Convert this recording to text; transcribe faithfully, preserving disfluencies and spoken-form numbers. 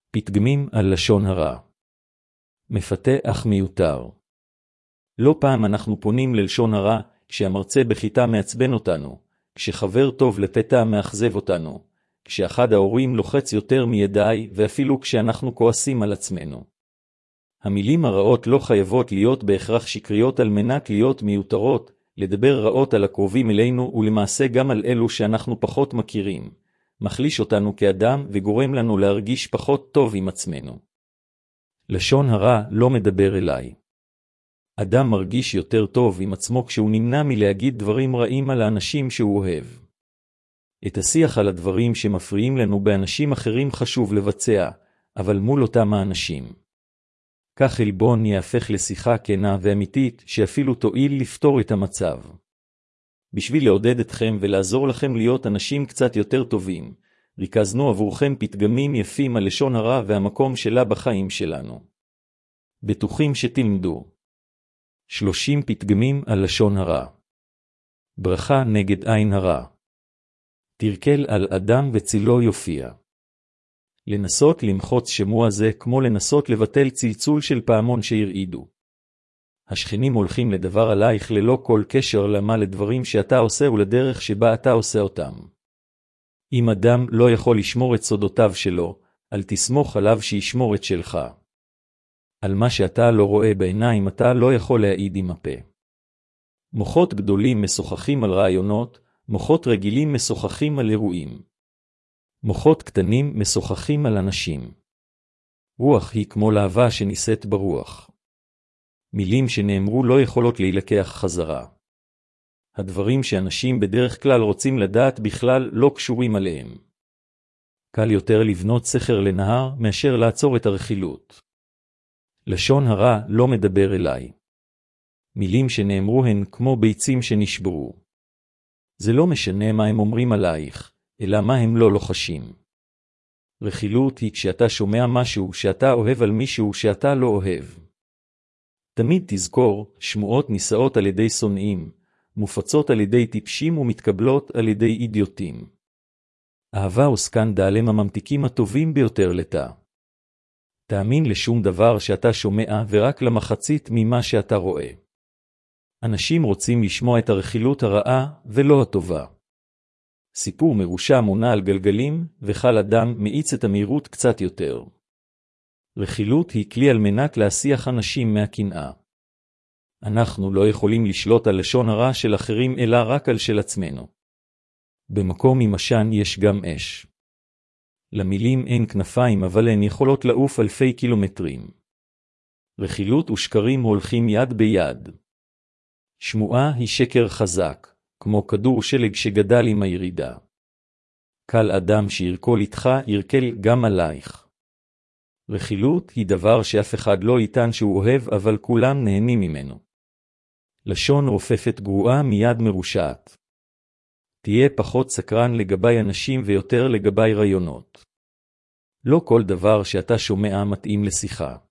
פתגמים על לשון הרע. מפתה אך מיותר. לא פעם אנחנו פונים ללשון הרע, כשהמרצה בכיתה מעצבן אותנו, כשחבר טוב לפתע מאכזב אותנו, כשאחד ההורים לוחץ יותר מידעי, ואפילו כשאנחנו כועסים על עצמנו. המילים הרעות לא חייבות להיות בהכרח שקריות על מנת להיות מיותרות, לדבר רעות על הקרובים אלינו ולמעשה גם על אלו שאנחנו פחות מכירים, מחליש אותנו כאדם וגורם לנו להרגיש פחות טוב עם עצמנו. לשון הרע לא מדבר אליי. אדם מרגיש יותר טוב עם עצמו כשהוא נמנע מלהגיד דברים רעים על האנשים שהוא אוהב. את השיח על הדברים שמפריעים לנו באנשים אחרים חשוב לבצע, אבל מול אותם האנשים. כך אלבון יהפך לשיחה כנה ואמיתית שאפילו תועיל לפתור את המצב. בשביל לעודד אתכם ולעזור לכם להיות אנשים קצת יותר טובים, ריכזנו עבורכם פתגמים יפים על לשון הרע והמקום שלה בחיים שלנו. בטוחים שתלמדו. שלושים פתגמים על לשון הרע. ברכה נגד עין הרע. תרקל על אדם וצילו יופיע. לנסות למחוץ שמוע זה כמו לנסות לבטל צלצול של פעמון שירעידו. השכנים הולכים לדבר עלייך ללא כל קשר למה לדברים שאתה עושה ולדרך שבה אתה עושה אותם. אם אדם לא יכול לשמור את סודותיו שלו, אל תסמוך עליו שישמור את שלך. על מה שאתה לא רואה בעיניים אתה לא יכול להעיד עם הפה. מוחות גדולים משוחחים על רעיונות, מוחות רגילים משוחחים על אירועים. מוחות קטנים משוחחים על אנשים. רוח היא כמו להבה שנישאת ברוח. מילים שנאמרו לא יכולות להילקח חזרה. הדברים שאנשים בדרך כלל רוצים לדעת בכלל לא קשורים עליהם. קל יותר לבנות סכר לנהר מאשר לעצור את הרכילות. לשון הרע לא מדבר אליי. מילים שנאמרו הן כמו ביצים שנשברו. זה לא משנה מה הם אומרים עלייך, אלא מה הם לא לוחשים. רכילות היא כשאתה שומע משהו שאתה אוהב על מישהו שאתה לא אוהב. תמיד תזכור, שמועות נישאות על ידי שונאים, מופצות על ידי טיפשים ומתקבלות על ידי אידיוטים. אהבה וסקנדל הם הממתיקים הטובים ביותר לתא. תאמין לשום דבר שאתה שומע ורק למחצית ממה שאתה רואה. אנשים רוצים לשמוע את הרכילות הרעה ולא הטובה. סיפור מרושע מונה על גלגלים, וחל אדם מאיץ את המהירות קצת יותר. רכילות היא כלי על מנת להסיח אנשים מהקנאה. אנחנו לא יכולים לשלוט על לשון הרע של אחרים אלא רק על של עצמנו. במקום עם עשן יש גם אש. למילים אין כנפיים אבל הן יכולות לעוף אלפי קילומטרים. רכילות ושקרים הולכים יד ביד. שמועה היא שקר חזק, כמו כדור שלג שגדל עם הירידה. קל אדם שירקול איתך ירקל גם עלייך. רכילות היא דבר שאף אחד לא ייתן שהוא אוהב אבל כולם נהנים ממנו. לשון רופפת גרועה מיד מרושעת. תהיה פחות סקרן לגבי אנשים ויותר לגבי רעיונות. לא כל דבר שאתה שומע מתאים לשיחה.